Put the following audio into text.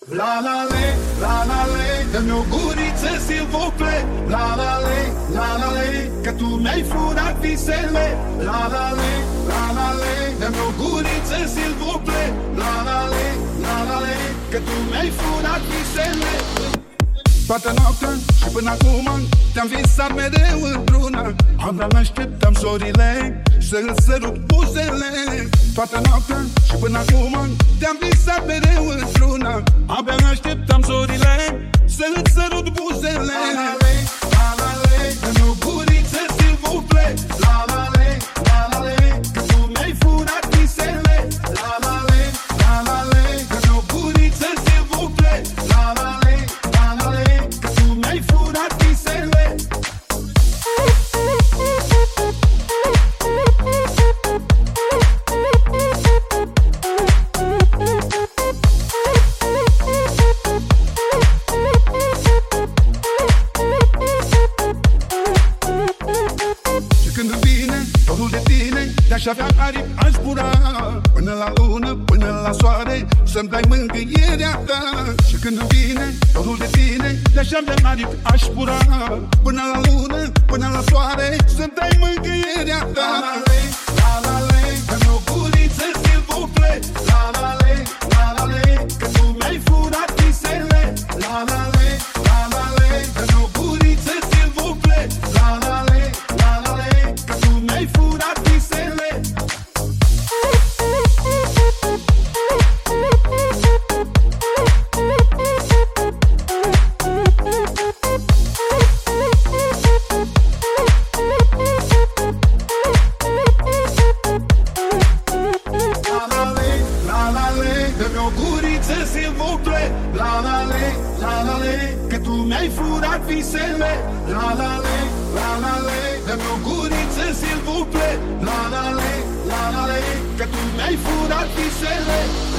la le, dă-mi o guriță, s'il vous plaît. La le, că tu mi-ai furat visele. La le, dă-mi o guriță, s'il vous plaît. La le, că tu mi-ai furat visele. Toată noaptea și până acum te-am visat mereu într-una. Abia așteptam zorile să-ți sărut buzele. Toată noaptea și până acum te-am visat mereu într-una. Abia așteptam zorile să-ți sărut buzele. La le, dă-mi o guriță, s'il vous plaît. La le, că tu mi-ai furat visele. La le, dă-mi o guriță, s'il vous plaît. La le, că tu mi-ai furat visele. De-aș avea aripi, aș zbura până la lună, până la soare, să-mi dai mângâierea ta. Și când vine dorul de tine, de-aș avea aripi, aș zbura până la lună, până la soare, să-mi dai mângâierea ta. La le, dă-mi o guriță, s'il vous plaît. La le, că tu mi-ai furat visele. La le, dă-mi o guriță, s'il vous plaît. La le, că tu mi-ai furat visele. Dă-mi o guriță, s'il vous plaît. La le, că tu mi-ai furat visele. La le, dă-mi o guriță, s'il vous plaît. La le, că tu mi-ai furat visele.